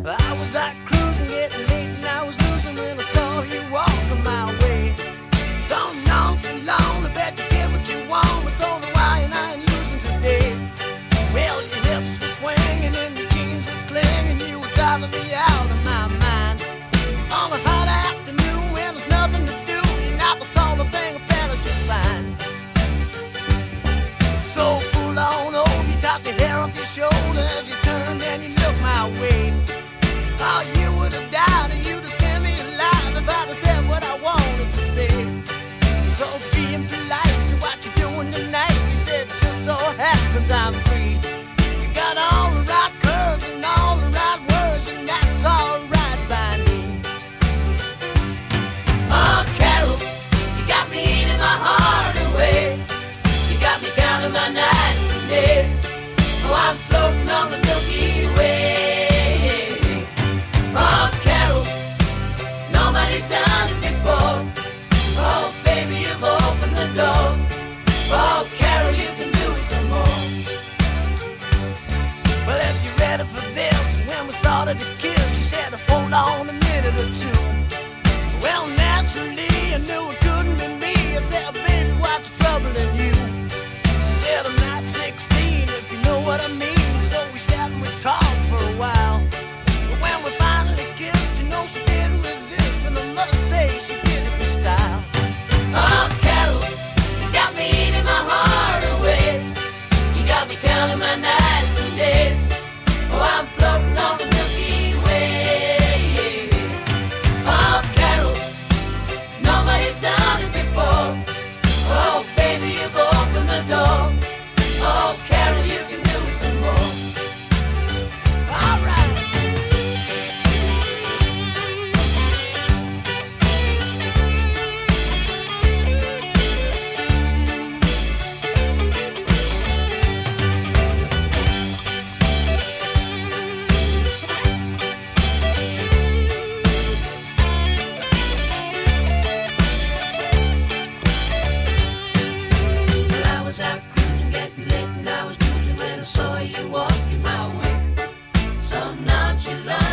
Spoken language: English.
I was out cruising, getting late, and I was losing when I saw you walking my way. So nonchalant, I bet you get what you want, but so do I, and I ain't losing today. Well, your hips were swinging and your jeans were clinging, you were driving me out of my mind. On a hot afternoon when there's nothing to do, you're not the sort of thing a fella should find. So full on over, you tossed your hair off your shoulders as you turned and you looked my way. Oh, you would have died and you'd have scared me alive if I'd have said what I wanted to say. So being polite, so what you doing tonight? You said, just so happens I'm free. You got all the right curves and all the right words, and that's all right by me. Oh, Carol, you got me eating my heart away. You got me counting my nights and days. Oh, I'm floating on the Milky Way. Oh, Carol, nobody's done it before. Oh, baby, you've opened the door. Oh, Carol, you can do it some more. Well, if you're ready for this, when we started to kiss, she said, hold on a minute or two. Well, naturally, I knew it couldn't be me. I said, baby, what's troubling you? She said, I'm not 16, if you know what I mean. So we sat and we talked for a while. But when we finally kissed, you know she didn't resist, and I must say she did it with style. Oh, Carol, you got me eating my heart away. You got me counting my nights and days. Oh, I'm floating on the Milky Way. Oh, Carol, nobody's done it before. Oh, baby, you've opened the door. Oh, Carol, you can do it some more. All right. Well, I was out cruising, getting late, and I was losing when I saw you walking my way. So nonchalant.